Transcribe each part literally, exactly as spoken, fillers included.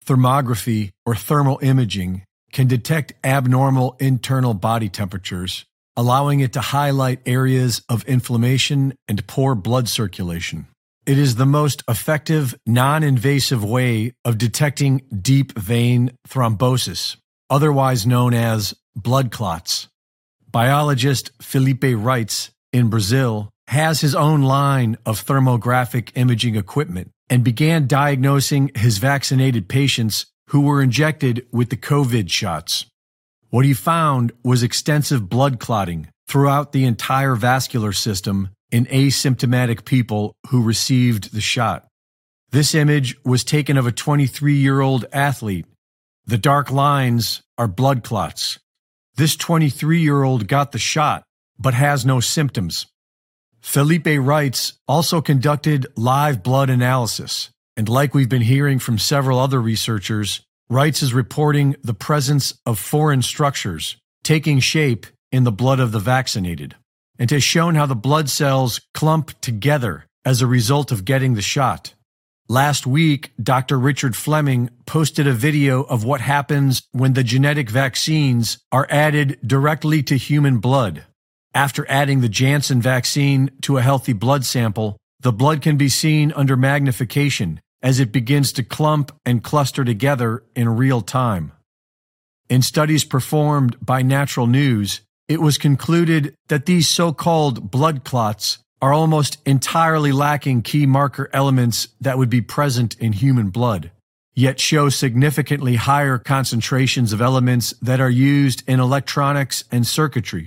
thermography, or thermal imaging can detect abnormal internal body temperatures, allowing it to highlight areas of inflammation and poor blood circulation. It is the most effective, non-invasive way of detecting deep vein thrombosis, otherwise known as blood clots. Biologist Felipe Reitz in Brazil has his own line of thermographic imaging equipment and began diagnosing his vaccinated patients who were injected with the COVID shots. What he found was extensive blood clotting throughout the entire vascular system in asymptomatic people who received the shot. This image was taken of a twenty-three-year-old athlete. The dark lines are blood clots. This twenty-three-year-old got the shot, but has no symptoms. Felipe Reitz also conducted live blood analysis, and like we've been hearing from several other researchers, Reitz is reporting the presence of foreign structures taking shape in the blood of the vaccinated, and has shown how the blood cells clump together as a result of getting the shot. Last week, Doctor Richard Fleming posted a video of what happens when the genetic vaccines are added directly to human blood. After adding the Janssen vaccine to a healthy blood sample, the blood can be seen under magnification as it begins to clump and cluster together in real time. In studies performed by Natural News, it was concluded that these so-called blood clots are almost entirely lacking key marker elements that would be present in human blood, yet show significantly higher concentrations of elements that are used in electronics and circuitry.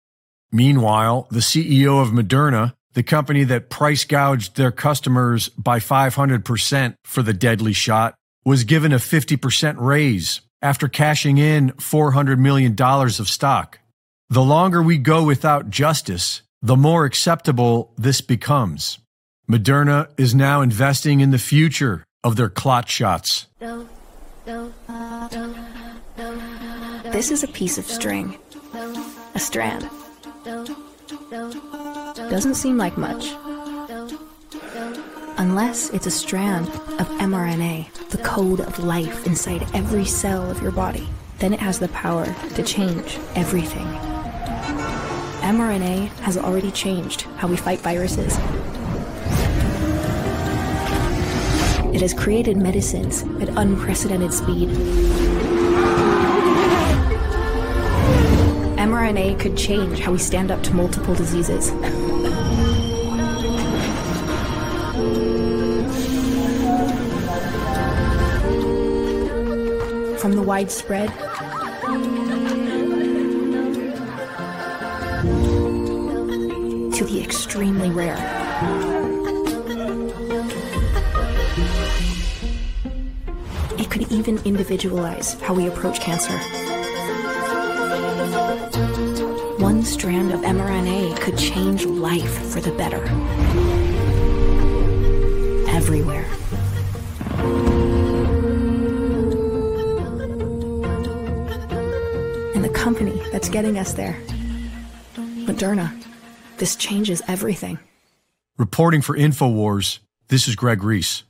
Meanwhile, the C E O of Moderna, the company that price gouged their customers by five hundred percent for the deadly shot, was given a fifty percent raise after cashing in four hundred million dollars of stock. The longer we go without justice, the more acceptable this becomes. Moderna is now investing in the future of their clot shots. This is a piece of string, a strand. Doesn't seem like much. Unless it's a strand of mRNA, the code of life inside every cell of your body. Then it has the power to change everything. mRNA has already changed how we fight viruses. It has created medicines at unprecedented speed. mRNA could change how we stand up to multiple diseases. From the widespread to the extremely rare. It could even individualize how we approach cancer. One strand of mRNA could change life for the better. Everywhere. And the company that's getting us there, Moderna, this changes everything. Reporting for InfoWars, this is Greg Reese.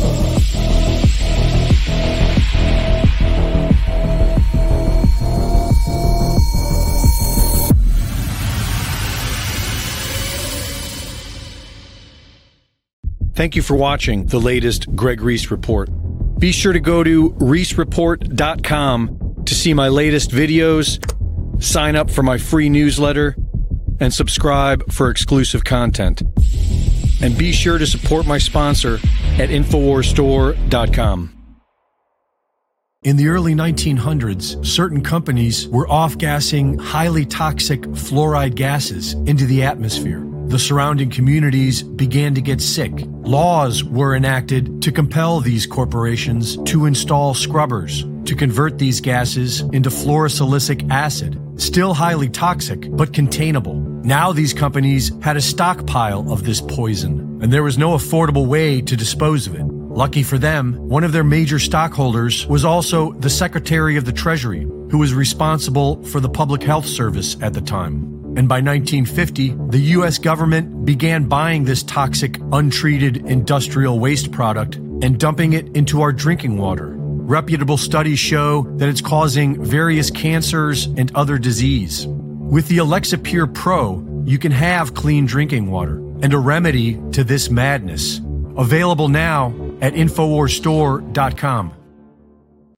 Thank you for watching the latest Greg Reese Report. Be sure to go to reese report dot com to see my latest videos, sign up for my free newsletter, and subscribe for exclusive content. And be sure to support my sponsor at infowars store dot com. In the early nineteen hundreds, certain companies were off-gassing highly toxic fluoride gases into the atmosphere. The surrounding communities began to get sick. Laws were enacted to compel these corporations to install scrubbers to convert these gases into fluorosilicic acid, still highly toxic but containable. Now these companies had a stockpile of this poison, and there was no affordable way to dispose of it. Lucky for them, one of their major stockholders was also the Secretary of the Treasury, who was responsible for the Public Health Service at the time. And by nineteen fifty, the U S government began buying this toxic, untreated industrial waste product and dumping it into our drinking water. Reputable studies show that it's causing various cancers and other disease. With the Alexa Pure Pro, you can have clean drinking water and a remedy to this madness. Available now at infowars store dot com.